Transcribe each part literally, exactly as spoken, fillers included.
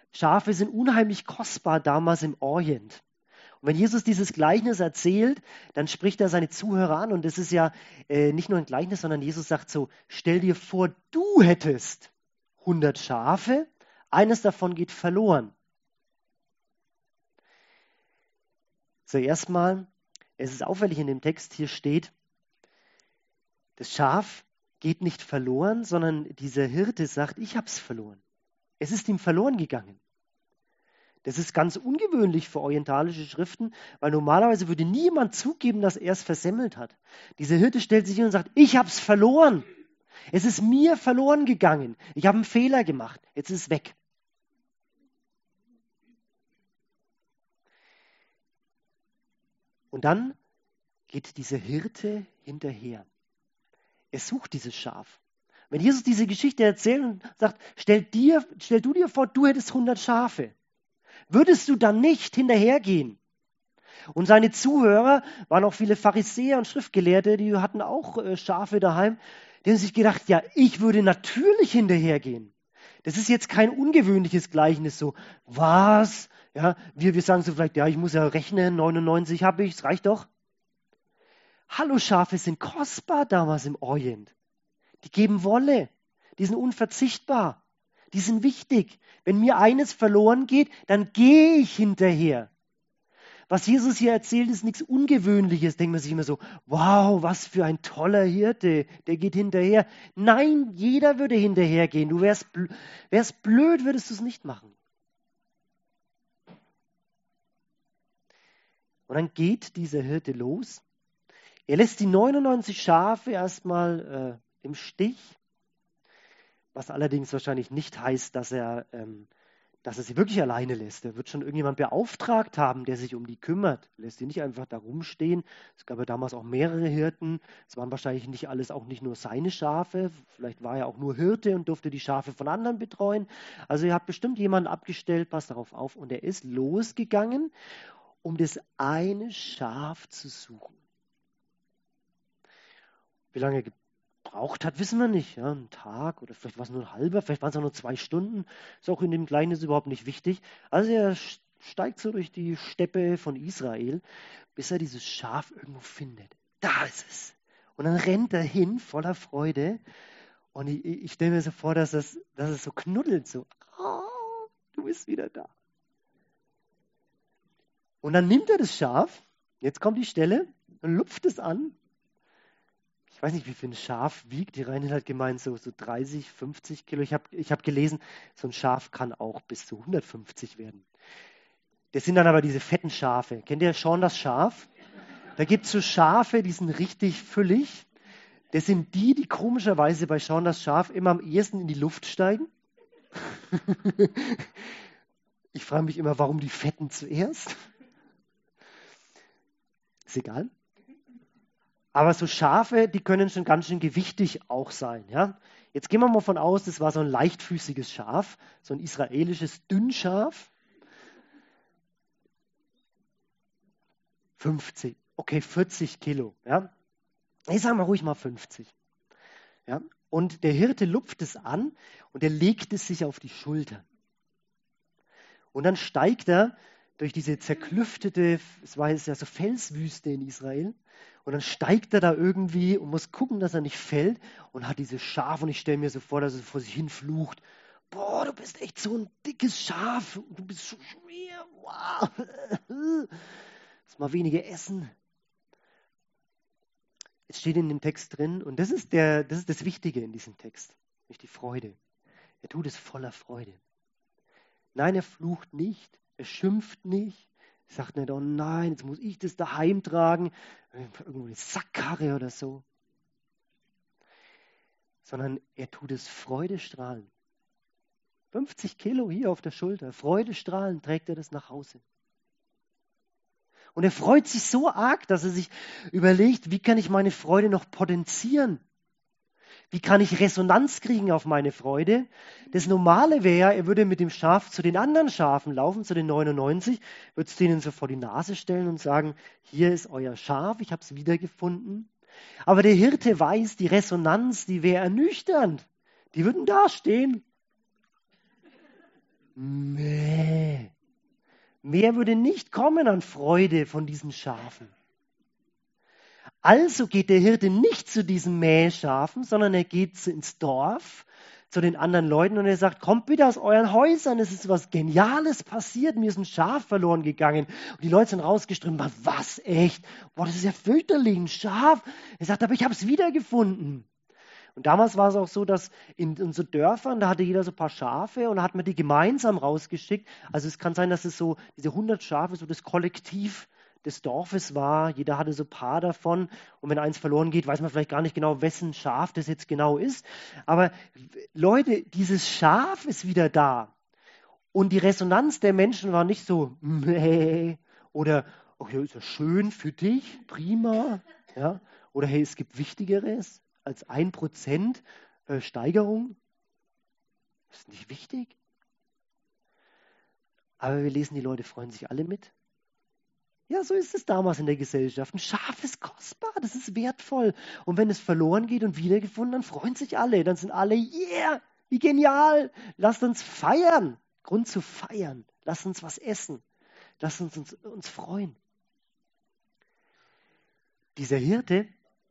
Schafe sind unheimlich kostbar damals im Orient. Und wenn Jesus dieses Gleichnis erzählt, dann spricht er seine Zuhörer an. Und das ist ja äh, nicht nur ein Gleichnis, sondern Jesus sagt so, stell dir vor, du hättest hundert Schafe, eines davon geht verloren. Zuerst mal, es ist auffällig in dem Text, hier steht, das Schaf geht nicht verloren, sondern dieser Hirte sagt, ich habe es verloren. Es ist ihm verloren gegangen. Das ist ganz ungewöhnlich für orientalische Schriften, weil normalerweise würde niemand zugeben, dass er es versemmelt hat. Dieser Hirte stellt sich hin und sagt, ich habe es verloren. Es ist mir verloren gegangen. Ich habe einen Fehler gemacht. Jetzt ist es weg. Und dann geht dieser Hirte hinterher. Er sucht dieses Schaf. Wenn Jesus diese Geschichte erzählt und sagt, stell, dir, stell du dir vor, du hättest hundert Schafe. Würdest du dann nicht hinterhergehen? Und seine Zuhörer waren auch viele Pharisäer und Schriftgelehrte, die hatten auch äh, Schafe daheim. Die haben sich gedacht, ja, ich würde natürlich hinterhergehen. Das ist jetzt kein ungewöhnliches Gleichnis, so, was? Ja, wir, wir sagen so vielleicht, ja, ich muss ja rechnen, neunundneunzig habe ich, es reicht doch. Hallo, Schafe sind kostbar damals im Orient. Die geben Wolle, die sind unverzichtbar, die sind wichtig. Wenn mir eines verloren geht, dann gehe ich hinterher. Was Jesus hier erzählt, ist nichts Ungewöhnliches. Denkt man sich immer so, wow, was für ein toller Hirte, der geht hinterher. Nein, jeder würde hinterhergehen. Du wärst, wärst blöd, würdest du es nicht machen. Und dann geht dieser Hirte los. Er lässt die neunundneunzig Schafe erstmal äh, im Stich, was allerdings wahrscheinlich nicht heißt, dass er, ähm, dass er sie wirklich alleine lässt. Er wird schon irgendjemand beauftragt haben, der sich um die kümmert. Er lässt sie nicht einfach da rumstehen. Es gab ja damals auch mehrere Hirten. Es waren wahrscheinlich nicht alles, auch nicht nur seine Schafe. Vielleicht war er auch nur Hirte und durfte die Schafe von anderen betreuen. Also er hat bestimmt jemanden abgestellt, passt darauf auf. Und er ist losgegangen, um das eine Schaf zu suchen. Wie lange er gebraucht hat, wissen wir nicht. Ja, ein Tag oder vielleicht war es nur ein halber, vielleicht waren es auch nur zwei Stunden. Ist auch in dem Gleichnis überhaupt nicht wichtig. Also er steigt so durch die Steppe von Israel, bis er dieses Schaf irgendwo findet. Da ist es. Und dann rennt er hin, voller Freude. Und ich, ich stelle mir so vor, dass es, dass es so knuddelt, so, oh, du bist wieder da. Und dann nimmt er das Schaf, jetzt kommt die Stelle, und lupft es an. Ich weiß nicht, wie viel ein Schaf wiegt. Die Reinhard hat gemeint, so, so dreißig, fünfzig Kilo. Ich habe ich hab gelesen, so ein Schaf kann auch bis zu hundertfünfzig werden. Das sind dann aber diese fetten Schafe. Kennt ihr schon das Schaf? Da gibt es so Schafe, die sind richtig füllig. Das sind die, die komischerweise bei Schauen das Schaf immer am ehesten in die Luft steigen. Ich frage mich immer, warum die Fetten zuerst? Ist egal. Aber so Schafe, die können schon ganz schön gewichtig auch sein. Ja? Jetzt gehen wir mal von aus, das war so ein leichtfüßiges Schaf, so ein israelisches Dünnschaf. fünfzig, okay, vierzig Kilo. Ja? Ich sage mal ruhig mal fünfzig. Ja? Und der Hirte lupft es an und er legt es sich auf die Schulter. Und dann steigt er durch diese zerklüftete, es war jetzt ja so Felswüste in Israel, und dann steigt er da irgendwie und muss gucken, dass er nicht fällt und hat dieses Schaf, und ich stelle mir so vor, dass er vor sich hin flucht. Boah, du bist echt so ein dickes Schaf, du bist so schwer, wow. Lass mal weniger essen. Es steht in dem Text drin, und das ist, der, das ist das Wichtige in diesem Text, nicht die Freude. Er tut es voller Freude. Nein, er flucht nicht, er schimpft nicht, er sagt nicht, oh nein, jetzt muss ich das daheim tragen, irgendwo eine Sackkarre oder so. Sondern er tut es freudestrahlend. fünfzig Kilo hier auf der Schulter, freudestrahlend trägt er das nach Hause. Und er freut sich so arg, dass er sich überlegt, wie kann ich meine Freude noch potenzieren? Wie kann ich Resonanz kriegen auf meine Freude? Das Normale wäre, er würde mit dem Schaf zu den anderen Schafen laufen, zu den neunundneunzig, würde es denen so vor die Nase stellen und sagen, hier ist euer Schaf, ich habe es wiedergefunden. Aber der Hirte weiß, die Resonanz, die wäre ernüchternd. Die würden da stehen. Mäh. Wer würde nicht kommen an Freude von diesen Schafen? Also geht der Hirte nicht zu diesen Mähschafen, sondern er geht ins Dorf zu den anderen Leuten und er sagt, kommt bitte aus euren Häusern, es ist was Geniales passiert, mir ist ein Schaf verloren gegangen. Und die Leute sind rausgeströmt, was, echt? Boah, das ist ja fürchterlich, ein Schaf. Er sagt, aber ich habe es wiedergefunden. Und damals war es auch so, dass in, in so Dörfern, da hatte jeder so ein paar Schafe und da hat man die gemeinsam rausgeschickt. Also es kann sein, dass es so, diese hundert Schafe, so das Kollektiv des Dorfes war. Jeder hatte so ein paar davon. Und wenn eins verloren geht, weiß man vielleicht gar nicht genau, wessen Schaf das jetzt genau ist. Aber Leute, dieses Schaf ist wieder da. Und die Resonanz der Menschen war nicht so, meh, oder, oh ja, ist ja schön für dich, prima. Ja? Oder hey, es gibt Wichtigeres als ein Prozent äh, Steigerung. Das ist nicht wichtig. Aber wir lesen, die Leute freuen sich alle mit. Ja, so ist es damals in der Gesellschaft. Ein Schaf ist kostbar, das ist wertvoll. Und wenn es verloren geht und wiedergefunden, dann freuen sich alle. Dann sind alle, yeah, wie genial. Lasst uns feiern. Grund zu feiern. Lasst uns was essen. Lasst uns uns, uns freuen. Dieser Hirte,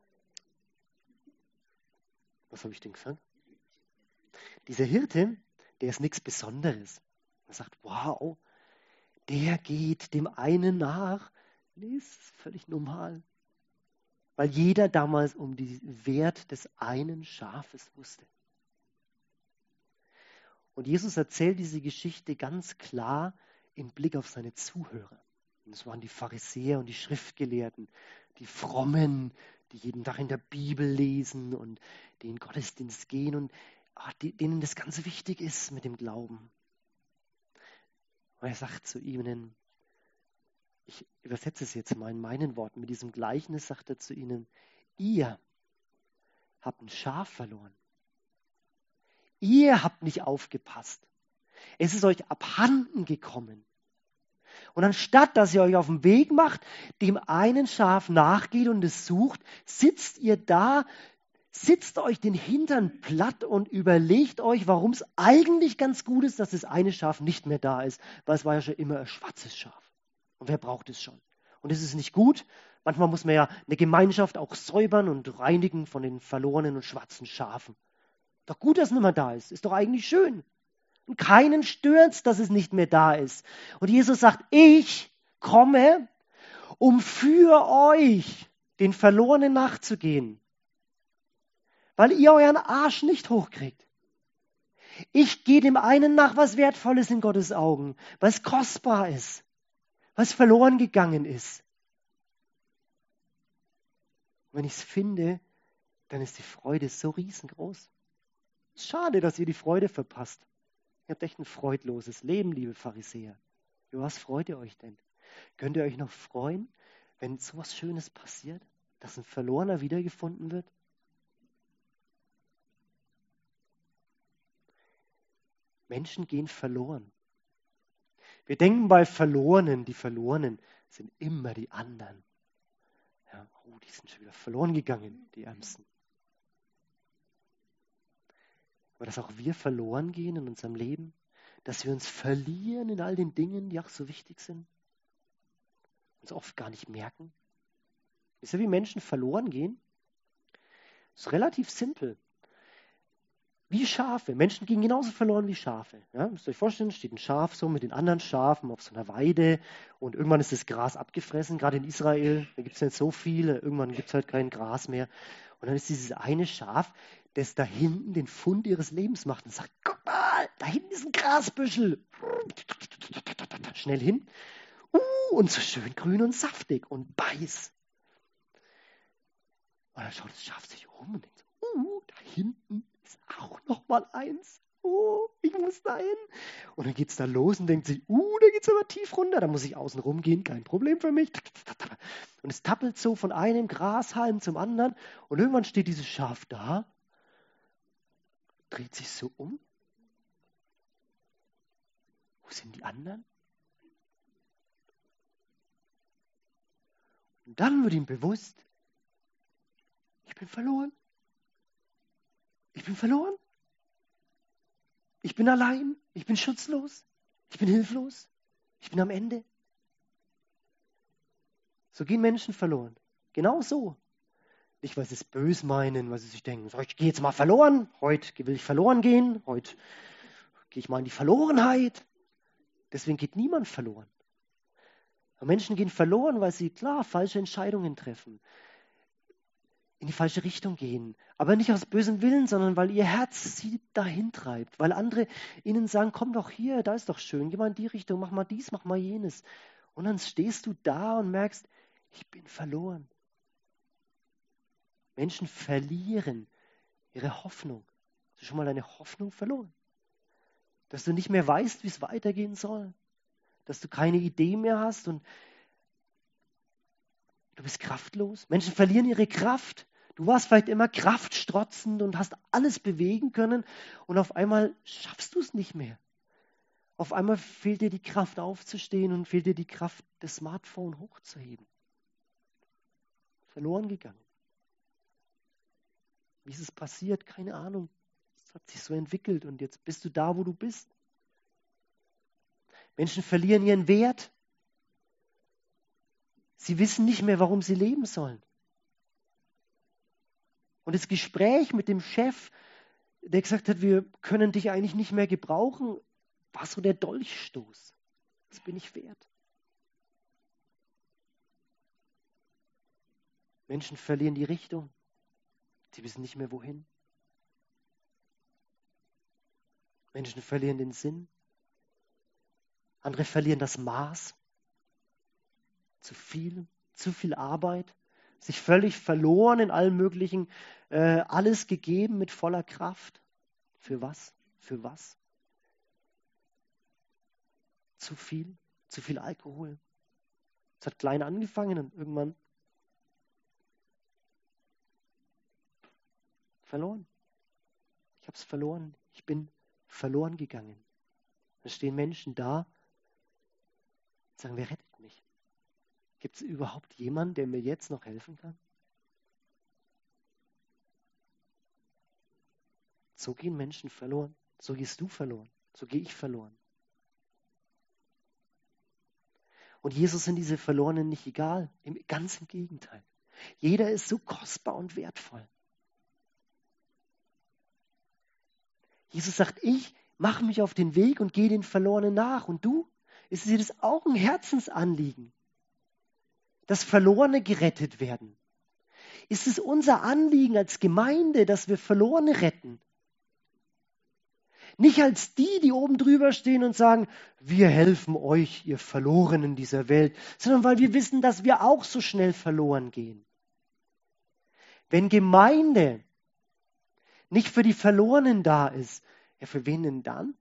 was habe ich denn gesagt? Dieser Hirte, der ist nichts Besonderes. Er sagt, wow, der geht dem einen nach. Nee, ist völlig normal. Weil jeder damals um den Wert des einen Schafes wusste. Und Jesus erzählt diese Geschichte ganz klar im Blick auf seine Zuhörer. Und das waren die Pharisäer und die Schriftgelehrten, die Frommen, die jeden Tag in der Bibel lesen und die in den Gottesdienst gehen und ach, die, denen das ganz wichtig ist mit dem Glauben. Und er sagt zu ihnen, ich übersetze es jetzt mal in meinen Worten, mit diesem Gleichnis sagt er zu ihnen, ihr habt ein Schaf verloren. Ihr habt nicht aufgepasst. Es ist euch abhanden gekommen. Und anstatt, dass ihr euch auf den Weg macht, dem einen Schaf nachgeht und es sucht, sitzt ihr da, sitzt euch den Hintern platt und überlegt euch, warum es eigentlich ganz gut ist, dass das eine Schaf nicht mehr da ist, weil es war ja schon immer ein schwarzes Schaf. Und wer braucht es schon? Und es ist nicht gut. Manchmal muss man ja eine Gemeinschaft auch säubern und reinigen von den verlorenen und schwarzen Schafen. Doch gut, dass es nicht mehr da ist. Ist doch eigentlich schön. Und keinen stört's, dass es nicht mehr da ist. Und Jesus sagt, ich komme, um für euch den Verlorenen nachzugehen. Weil ihr euren Arsch nicht hochkriegt. Ich gehe dem einen nach, was wertvoll ist in Gottes Augen, was kostbar ist, was verloren gegangen ist. Und wenn ich es finde, dann ist die Freude so riesengroß. Schade, dass ihr die Freude verpasst. Ihr habt echt ein freudloses Leben, liebe Pharisäer. Über was freut ihr euch denn? Könnt ihr euch noch freuen, wenn so was Schönes passiert, dass ein Verlorener wiedergefunden wird? Menschen gehen verloren. Wir denken bei Verlorenen, die Verlorenen sind immer die anderen. Ja, oh, die sind schon wieder verloren gegangen, die Ärmsten. Aber dass auch wir verloren gehen in unserem Leben, dass wir uns verlieren in all den Dingen, die auch so wichtig sind, uns oft gar nicht merken. Wisst ihr, wie Menschen verloren gehen? Das ist relativ simpel. Wie Schafe. Menschen gehen genauso verloren wie Schafe. Ja, müsst ihr euch vorstellen, steht ein Schaf so mit den anderen Schafen auf so einer Weide und irgendwann ist das Gras abgefressen, gerade in Israel, da gibt es nicht so viele, irgendwann gibt es halt kein Gras mehr. Und dann ist dieses eine Schaf, das da hinten den Fund ihres Lebens macht und sagt, guck mal, da hinten ist ein Grasbüschel. Schnell hin. Uh, und so schön grün und saftig und beiß. Und dann schaut das Schaf sich um und denkt so, uh, da hinten ist auch noch mal eins. Oh, ich muss da hin. Und dann geht es da los und denkt sich, uh, da geht es aber tief runter, da muss ich außen rum gehen, kein Problem für mich. Und es tappelt so von einem Grashalm zum anderen und irgendwann steht dieses Schaf da, dreht sich so um. Wo sind die anderen? Und dann wird ihm bewusst, ich bin verloren. Ich bin verloren. Ich bin allein. Ich bin schutzlos. Ich bin hilflos. Ich bin am Ende. So gehen Menschen verloren. Genau so. Nicht, weil sie es böse meinen, weil sie sich denken, so, ich gehe jetzt mal verloren, heute will ich verloren gehen, heute gehe ich mal in die Verlorenheit. Deswegen geht niemand verloren. Aber Menschen gehen verloren, weil sie, klar, falsche Entscheidungen treffen, in die falsche Richtung gehen. Aber nicht aus bösem Willen, sondern weil ihr Herz sie dahin treibt. Weil andere ihnen sagen, komm doch hier, da ist doch schön, geh mal in die Richtung, mach mal dies, mach mal jenes. Und dann stehst du da und merkst, ich bin verloren. Menschen verlieren ihre Hoffnung. Hast du schon mal deine Hoffnung verloren? Dass du nicht mehr weißt, wie es weitergehen soll. Dass du keine Idee mehr hast und du bist kraftlos. Menschen verlieren ihre Kraft. Du warst vielleicht immer kraftstrotzend und hast alles bewegen können und auf einmal schaffst du es nicht mehr. Auf einmal fehlt dir die Kraft aufzustehen und fehlt dir die Kraft, das Smartphone hochzuheben. Verloren gegangen. Wie ist es passiert? Keine Ahnung. Es hat sich so entwickelt und jetzt bist du da, wo du bist. Menschen verlieren ihren Wert. Sie wissen nicht mehr, warum sie leben sollen. Und das Gespräch mit dem Chef, der gesagt hat, wir können dich eigentlich nicht mehr gebrauchen, war so der Dolchstoß. Was bin ich wert? Menschen verlieren die Richtung. Sie wissen nicht mehr, wohin. Menschen verlieren den Sinn. Andere verlieren das Maß. Zu viel, zu viel Arbeit. Sich völlig verloren in allen möglichen, äh, alles gegeben mit voller Kraft. Für was? Für was? Zu viel, zu viel Alkohol. Es hat klein angefangen und irgendwann verloren. Ich habe es verloren. Ich bin verloren gegangen. Dann stehen Menschen da und sagen, wer rettet mich? Gibt es überhaupt jemanden, der mir jetzt noch helfen kann? So gehen Menschen verloren. So gehst du verloren. So gehe ich verloren. Und Jesus sind diese Verlorenen nicht egal. Ganz im Gegenteil. Jeder ist so kostbar und wertvoll. Jesus sagt, ich mache mich auf den Weg und gehe den Verlorenen nach. Und du? Ist dir das auch ein Herzensanliegen, dass Verlorene gerettet werden? Ist es unser Anliegen als Gemeinde, dass wir Verlorene retten? Nicht als die, die oben drüber stehen und sagen, wir helfen euch, ihr Verlorenen dieser Welt, sondern weil wir wissen, dass wir auch so schnell verloren gehen. Wenn Gemeinde nicht für die Verlorenen da ist, ja, für wen denn dann?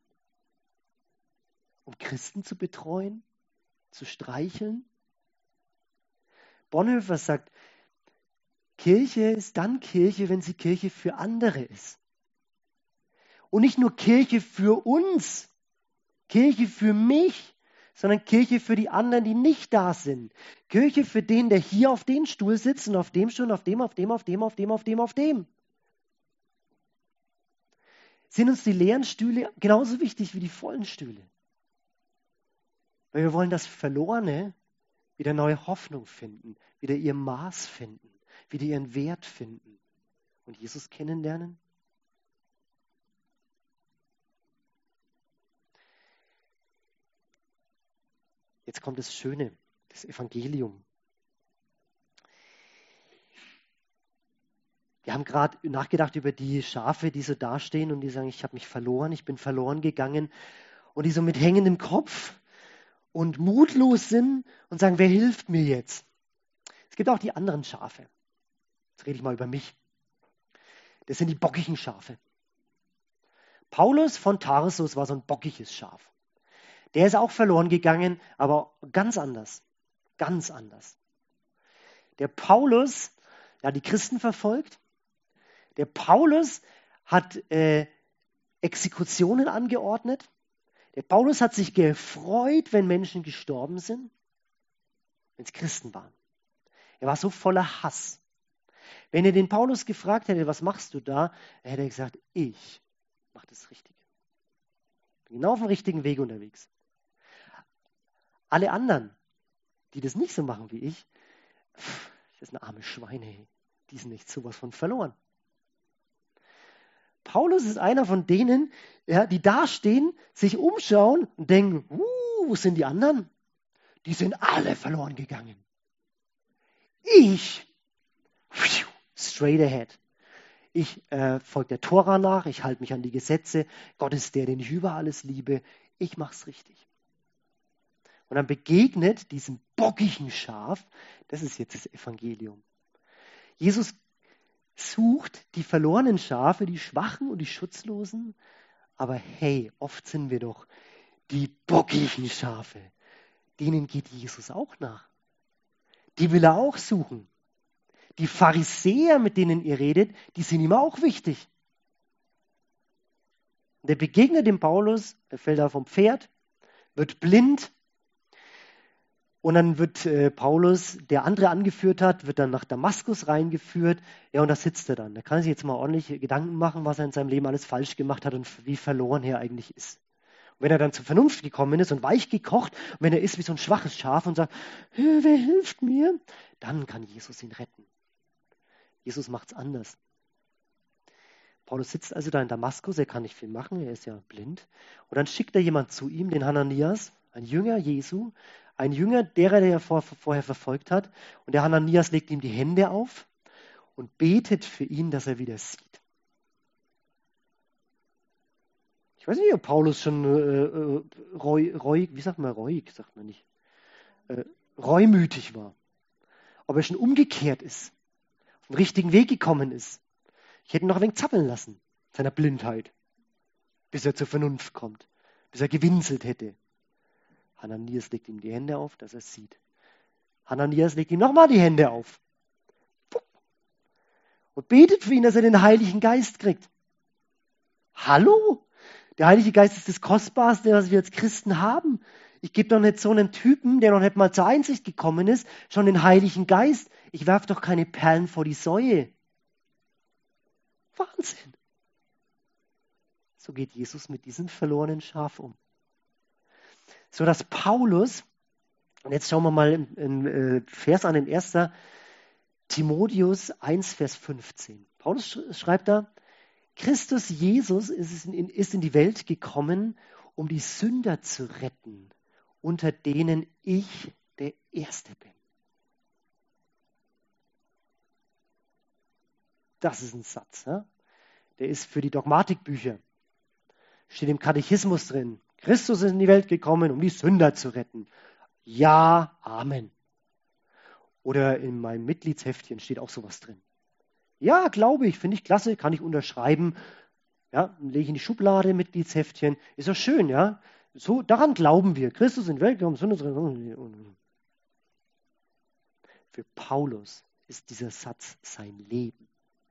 Um Christen zu betreuen, zu streicheln? Bonhoeffer sagt, Kirche ist dann Kirche, wenn sie Kirche für andere ist. Und nicht nur Kirche für uns, Kirche für mich, sondern Kirche für die anderen, die nicht da sind. Kirche für den, der hier auf dem Stuhl sitzt und auf dem Stuhl, auf dem, auf dem, auf dem, auf dem, auf dem, auf dem. Sind uns die leeren Stühle genauso wichtig wie die vollen Stühle? Weil wir wollen, dass Verlorene wieder neue Hoffnung finden, wieder ihr Maß finden, wieder ihren Wert finden und Jesus kennenlernen. Jetzt kommt das Schöne, das Evangelium. Wir haben gerade nachgedacht über die Schafe, die so dastehen und die sagen, ich habe mich verloren, ich bin verloren gegangen. Und die so mit hängendem Kopf und mutlos sind und sagen, wer hilft mir jetzt? Es gibt auch die anderen Schafe. Jetzt rede ich mal über mich. Das sind die bockigen Schafe. Paulus von Tarsus war so ein bockiges Schaf. Der ist auch verloren gegangen, aber ganz anders. Ganz anders. Der Paulus, der hat die Christen verfolgt. Der Paulus hat äh, Exekutionen angeordnet. Der Paulus hat sich gefreut, wenn Menschen gestorben sind, wenn es Christen waren. Er war so voller Hass. Wenn ihr den Paulus gefragt hättet, was machst du da, dann hätte er gesagt, ich mache das Richtige. Bin genau auf dem richtigen Weg unterwegs. Alle anderen, die das nicht so machen wie ich, Pff, das sind arme Schweine, die sind nicht sowas von verloren. Paulus ist einer von denen, ja, die dastehen, sich umschauen und denken, uh, wo sind die anderen? Die sind alle verloren gegangen. Ich, straight ahead. Ich äh, folge der Tora nach, ich halte mich an die Gesetze. Gott ist der, den ich über alles liebe. Ich mache es richtig. Und dann begegnet diesem bockigen Schaf, das ist jetzt das Evangelium. Jesus sucht die verlorenen Schafe, die Schwachen und die Schutzlosen. Aber hey, oft sind wir doch die bockigen Schafe. Denen geht Jesus auch nach. Die will er auch suchen. Die Pharisäer, mit denen ihr redet, die sind ihm auch wichtig. Und er begegnet dem Paulus, er fällt da vom Pferd, wird blind. Und dann wird äh, Paulus, der andere angeführt hat, wird dann nach Damaskus reingeführt. Ja, und da sitzt er dann. Da kann er sich jetzt mal ordentlich Gedanken machen, was er in seinem Leben alles falsch gemacht hat und wie verloren er eigentlich ist. Und wenn er dann zur Vernunft gekommen ist und weich gekocht, und wenn er ist wie so ein schwaches Schaf und sagt, wer hilft mir? Dann kann Jesus ihn retten. Jesus macht es anders. Paulus sitzt also da in Damaskus, er kann nicht viel machen, er ist ja blind. Und dann schickt er jemand zu ihm, den Hananias, ein Jünger Jesu, ein Jünger, derer, der er vor, vorher verfolgt hat. Und der Hananias legt ihm die Hände auf und betet für ihn, dass er wieder sieht. Ich weiß nicht, ob Paulus schon äh, reu, reu, wie sagt man reuig, sagt man nicht, äh, reumütig war. Ob er schon umgekehrt ist, auf den richtigen Weg gekommen ist. Ich hätte ihn noch ein wenig zappeln lassen, seiner Blindheit, bis er zur Vernunft kommt, bis er gewinselt hätte. Hananias legt ihm die Hände auf, dass er es sieht. Hananias legt ihm nochmal die Hände auf und betet für ihn, dass er den Heiligen Geist kriegt. Hallo? Der Heilige Geist ist das Kostbarste, was wir als Christen haben. Ich gebe doch nicht so einen Typen, der noch nicht mal zur Einsicht gekommen ist, schon den Heiligen Geist. Ich werfe doch keine Perlen vor die Säue. Wahnsinn. So geht Jesus mit diesem verlorenen Schaf um. So dass Paulus, und jetzt schauen wir mal einen Vers an, in erster Timotheus eins, Vers fünfzehn. Paulus schreibt da, Christus Jesus ist in, ist in die Welt gekommen, um die Sünder zu retten, unter denen ich der Erste bin. Das ist ein Satz, ja? Der ist für die Dogmatikbücher. Steht im Katechismus drin. Christus ist in die Welt gekommen, um die Sünder zu retten. Ja, Amen. Oder in meinem Mitgliedsheftchen steht auch sowas drin. Ja, glaube ich, finde ich klasse, kann ich unterschreiben. Ja, lege ich in die Schublade, Mitgliedsheftchen. Ist doch schön, ja. So, daran glauben wir. Christus ist in die Welt gekommen, Sünder zu retten. Für Paulus ist dieser Satz sein Leben.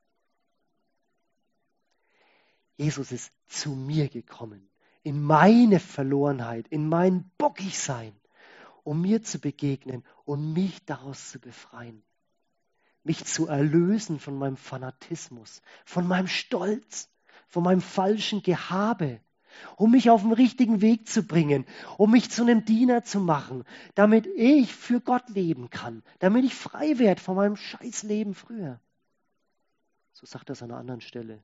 Jesus ist zu mir gekommen, in meine Verlorenheit, in mein Bockigsein, um mir zu begegnen und mich daraus zu befreien. Mich zu erlösen von meinem Fanatismus, von meinem Stolz, von meinem falschen Gehabe, um mich auf den richtigen Weg zu bringen, um mich zu einem Diener zu machen, damit ich für Gott leben kann, damit ich frei werde von meinem Scheißleben früher. So sagt er es an einer anderen Stelle.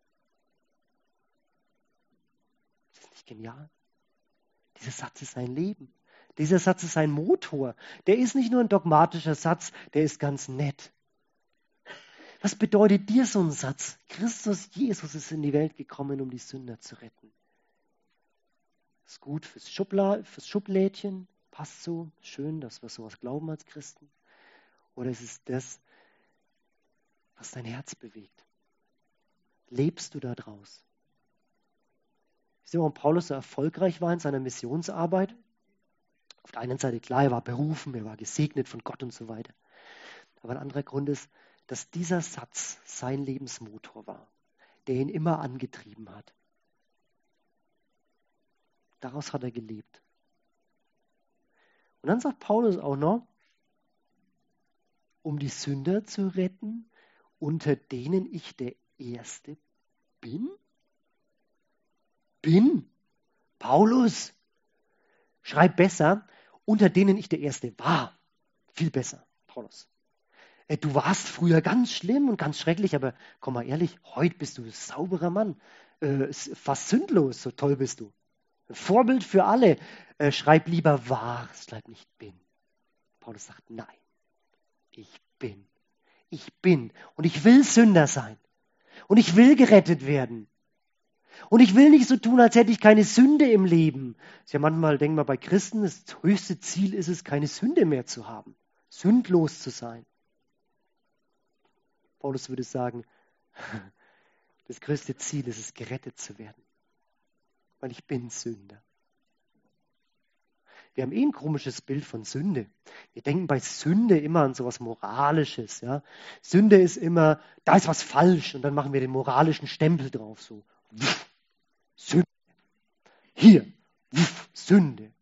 Ist das nicht genial? Dieser Satz ist sein Leben. Dieser Satz ist sein Motor. Der ist nicht nur ein dogmatischer Satz, der ist ganz nett. Was bedeutet dir so ein Satz? Christus Jesus ist in die Welt gekommen, um die Sünder zu retten. Ist gut fürs, Schubla, fürs Schublädchen, passt so, schön, dass wir sowas glauben als Christen. Oder ist es das, was dein Herz bewegt? Lebst du da draus? Wisst ihr, warum Paulus so erfolgreich war in seiner Missionsarbeit? Auf der einen Seite, klar, er war berufen, er war gesegnet von Gott und so weiter. Aber ein anderer Grund ist, dass dieser Satz sein Lebensmotor war, der ihn immer angetrieben hat. Daraus hat er gelebt. Und dann sagt Paulus auch noch, um die Sünder zu retten, unter denen ich der Erste bin? Bin? Paulus, schreib besser, unter denen ich der Erste war. Viel besser, Paulus. Hey, du warst früher ganz schlimm und ganz schrecklich, aber komm mal ehrlich, heute bist du ein sauberer Mann. Äh, fast sündlos, so toll bist du. Ein Vorbild für alle. Äh, schreib lieber wahr, statt nicht bin. Paulus sagt, nein, ich bin. Ich bin. Und ich will Sünder sein. Und ich will gerettet werden. Und ich will nicht so tun, als hätte ich keine Sünde im Leben. Das ist ja manchmal, denken wir bei Christen, das höchste Ziel ist es, keine Sünde mehr zu haben. Sündlos zu sein. Paulus würde sagen, das größte Ziel ist es, gerettet zu werden. Weil ich bin Sünder. Wir haben eh ein komisches Bild von Sünde. Wir denken bei Sünde immer an sowas Moralisches. Ja? Sünde ist immer, da ist was falsch und dann machen wir den moralischen Stempel drauf. So, wuff, Sünde. Hier, wuff, Sünde.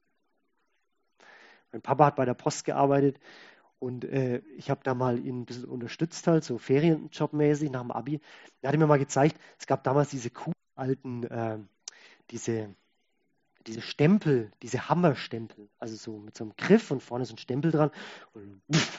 Mein Papa hat bei der Post gearbeitet und äh, ich habe da mal ihn ein bisschen unterstützt, halt, so Ferienjobmäßig nach dem Abi. Er hat mir mal gezeigt, es gab damals diese coolen alten, äh, diese... diese Stempel, diese Hammerstempel, also so mit so einem Griff und vorne so ein Stempel dran. Und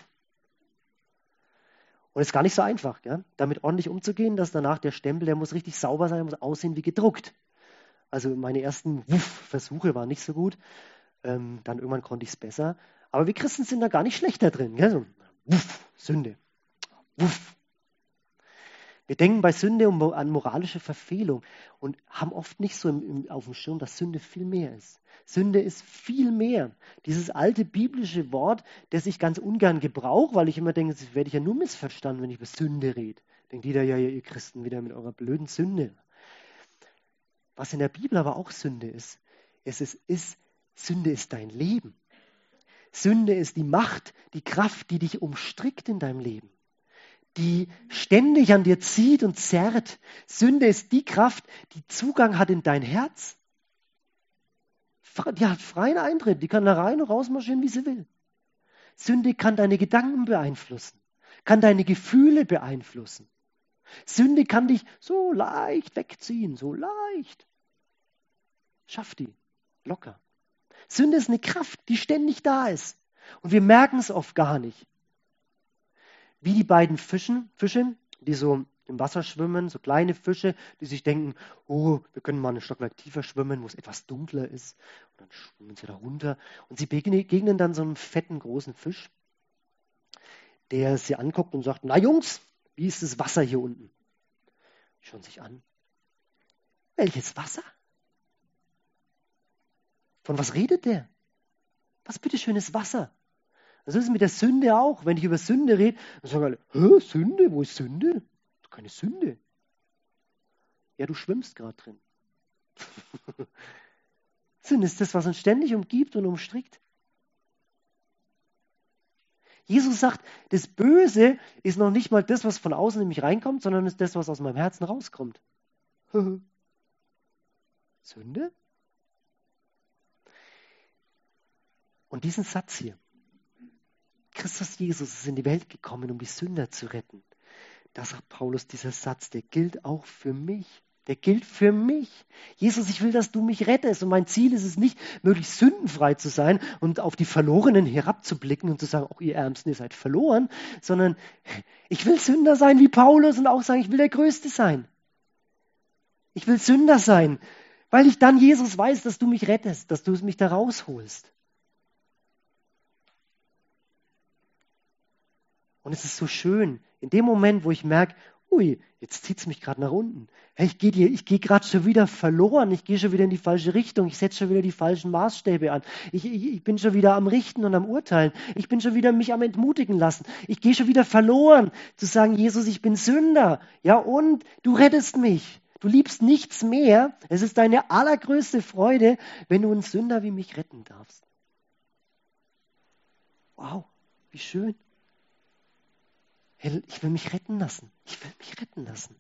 es ist gar nicht so einfach, gell? Damit ordentlich umzugehen, dass danach der Stempel, der muss richtig sauber sein, der muss aussehen wie gedruckt. Also meine ersten Versuche waren nicht so gut. Ähm, dann irgendwann konnte ich es besser. Aber wir Christen sind da gar nicht schlechter drin. Gell? So, wuff, Sünde. Wuff. Wir denken bei Sünde an moralische Verfehlung und haben oft nicht so im, im, auf dem Schirm, dass Sünde viel mehr ist. Sünde ist viel mehr. Dieses alte biblische Wort, das ich ganz ungern gebrauche, weil ich immer denke, das werde ich ja nur missverstanden, wenn ich über Sünde rede. Denkt jeder, ja, ihr Christen, wieder mit eurer blöden Sünde. Was in der Bibel aber auch Sünde ist, es ist, ist Sünde ist dein Leben. Sünde ist die Macht, die Kraft, die dich umstrickt in deinem Leben, die ständig an dir zieht und zerrt. Sünde ist die Kraft, die Zugang hat in dein Herz. Die hat freien Eintritt, die kann da rein und rausmarschieren, wie sie will. Sünde kann deine Gedanken beeinflussen, kann deine Gefühle beeinflussen. Sünde kann dich so leicht wegziehen, so leicht. Schaff die, locker. Sünde ist eine Kraft, die ständig da ist. Und wir merken es oft gar nicht. Wie die beiden Fischen, Fische, die so im Wasser schwimmen, so kleine Fische, die sich denken, oh, wir können mal ein Stockwerk tiefer schwimmen, wo es etwas dunkler ist. Und dann schwimmen sie da runter. Und sie begegnen dann so einem fetten, großen Fisch, der sie anguckt und sagt, na Jungs, wie ist das Wasser hier unten? Schauen sich an. Welches Wasser? Von was redet der? Was bitteschön ist Wasser? Das ist mit der Sünde auch. Wenn ich über Sünde rede, dann sagen alle, hä, Sünde? Wo ist Sünde? Das ist keine Sünde. Ja, du schwimmst gerade drin. Sünde ist das, was uns ständig umgibt und umstrickt. Jesus sagt, das Böse ist noch nicht mal das, was von außen in mich reinkommt, sondern ist das, was aus meinem Herzen rauskommt. Sünde? Und diesen Satz hier, Christus Jesus ist in die Welt gekommen, um die Sünder zu retten. Da sagt Paulus, dieser Satz, der gilt auch für mich. Der gilt für mich. Jesus, ich will, dass du mich rettest. Und mein Ziel ist es nicht, möglichst sündenfrei zu sein und auf die Verlorenen herabzublicken und zu sagen, oh, ihr Ärmsten, ihr seid verloren, sondern ich will Sünder sein wie Paulus und auch sagen, ich will der Größte sein. Ich will Sünder sein, weil ich dann, Jesus, weiß, dass du mich rettest, dass du mich da rausholst. Und es ist so schön, in dem Moment, wo ich merke, ui, jetzt zieht es mich gerade nach unten. Hey, ich gehe ich geh gerade schon wieder verloren, ich gehe schon wieder in die falsche Richtung, ich setze schon wieder die falschen Maßstäbe an. Ich, ich, ich bin schon wieder am Richten und am Urteilen. Ich bin schon wieder mich am Entmutigen lassen. Ich gehe schon wieder verloren, zu sagen, Jesus, ich bin Sünder. Ja, und du rettest mich. Du liebst nichts mehr. Es ist deine allergrößte Freude, wenn du einen Sünder wie mich retten darfst. Wow, wie schön. Ich will mich retten lassen. Ich will mich retten lassen.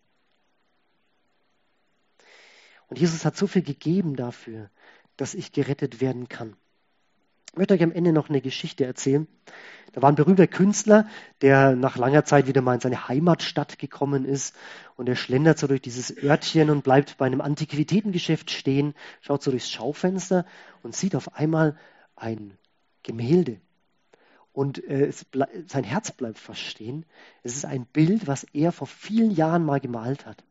Und Jesus hat so viel gegeben dafür, dass ich gerettet werden kann. Ich möchte euch am Ende noch eine Geschichte erzählen. Da war ein berühmter Künstler, der nach langer Zeit wieder mal in seine Heimatstadt gekommen ist. Und er schlendert so durch dieses Örtchen und bleibt bei einem Antiquitätengeschäft stehen, schaut so durchs Schaufenster und sieht auf einmal ein Gemälde. Und äh, es ble- sein Herz bleibt fast stehen. Es ist ein Bild, was er vor vielen Jahren mal gemalt hat.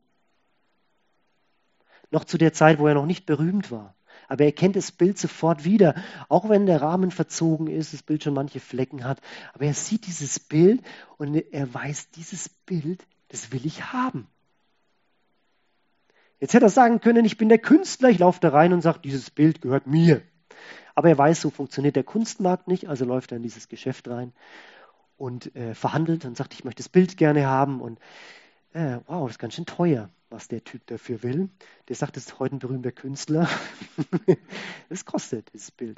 Noch zu der Zeit, wo er noch nicht berühmt war. Aber er kennt das Bild sofort wieder, auch wenn der Rahmen verzogen ist, das Bild schon manche Flecken hat. Aber er sieht dieses Bild und er weiß, dieses Bild, das will ich haben. Jetzt hätte er sagen können, ich bin der Künstler, ich laufe da rein und sage, dieses Bild gehört mir. Aber er weiß, so funktioniert der Kunstmarkt nicht, also läuft er in dieses Geschäft rein und äh, verhandelt und sagt, ich möchte das Bild gerne haben. Und äh, wow, das ist ganz schön teuer, was der Typ dafür will. Der sagt, das ist heute ein berühmter Künstler. Das kostet, dieses Bild.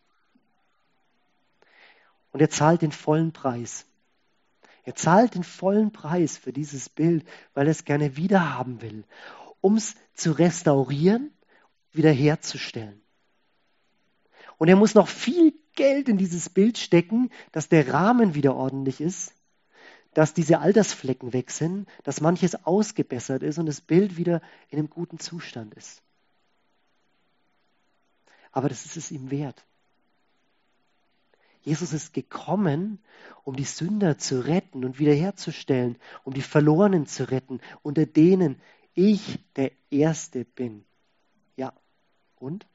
Und er zahlt den vollen Preis. Er zahlt den vollen Preis für dieses Bild, weil er es gerne wiederhaben will, um es zu restaurieren, wiederherzustellen. Und er muss noch viel Geld in dieses Bild stecken, dass der Rahmen wieder ordentlich ist, dass diese Altersflecken weg sind, dass manches ausgebessert ist und das Bild wieder in einem guten Zustand ist. Aber das ist es ihm wert. Jesus ist gekommen, um die Sünder zu retten und wiederherzustellen, um die Verlorenen zu retten, unter denen ich der Erste bin. Ja, und?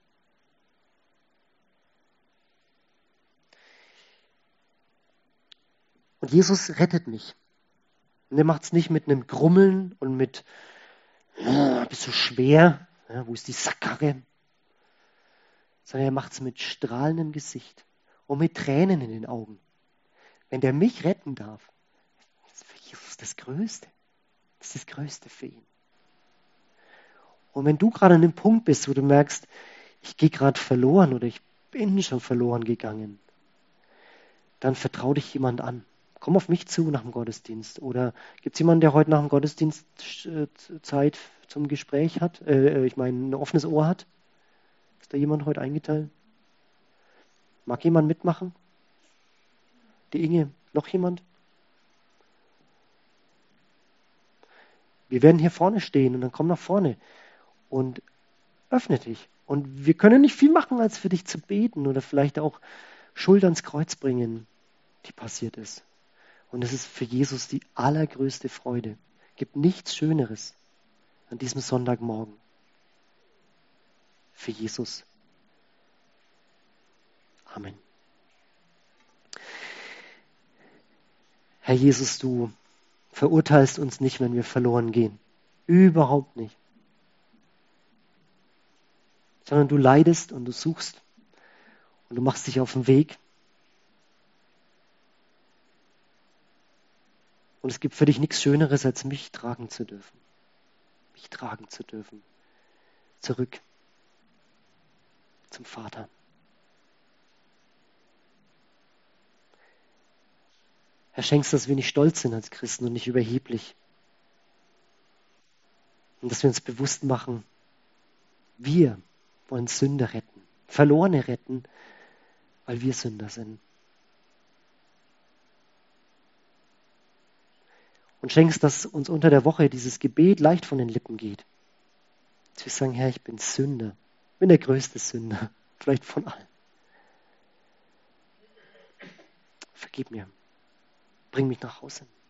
Und Jesus rettet mich. Und er macht es nicht mit einem Grummeln und mit, ah, bist du schwer, ja, wo ist die Sackkarre? Sondern er macht es mit strahlendem Gesicht und mit Tränen in den Augen. Wenn der mich retten darf, das ist für Jesus das Größte. Das ist das Größte für ihn. Und wenn du gerade an dem Punkt bist, wo du merkst, ich gehe gerade verloren oder ich bin schon verloren gegangen, dann vertrau dich jemand an. Komm auf mich zu nach dem Gottesdienst. Oder gibt es jemanden, der heute nach dem Gottesdienst äh, Zeit zum Gespräch hat? Äh, ich meine, ein offenes Ohr hat? Ist da jemand heute eingeteilt? Mag jemand mitmachen? Die Inge, noch jemand? Wir werden hier vorne stehen und dann komm nach vorne und öffne dich. Und wir können nicht viel machen, als für dich zu beten oder vielleicht auch Schuld ans Kreuz bringen, die passiert ist. Und es ist für Jesus die allergrößte Freude. Es gibt nichts Schöneres an diesem Sonntagmorgen. Für Jesus. Amen. Herr Jesus, du verurteilst uns nicht, wenn wir verloren gehen. Überhaupt nicht. Sondern du leidest und du suchst und du machst dich auf den Weg. Und es gibt für dich nichts Schöneres, als mich tragen zu dürfen. Mich tragen zu dürfen. Zurück zum Vater. Herr, schenkst, dass wir nicht stolz sind als Christen und nicht überheblich. Und dass wir uns bewusst machen, wir wollen Sünder retten, Verlorene retten, weil wir Sünder sind. Und schenkst, dass uns unter der Woche dieses Gebet leicht von den Lippen geht. Dass wir sagen, Herr, ich bin Sünder. Ich bin der größte Sünder, vielleicht von allen. Vergib mir. Bring mich nach Hause.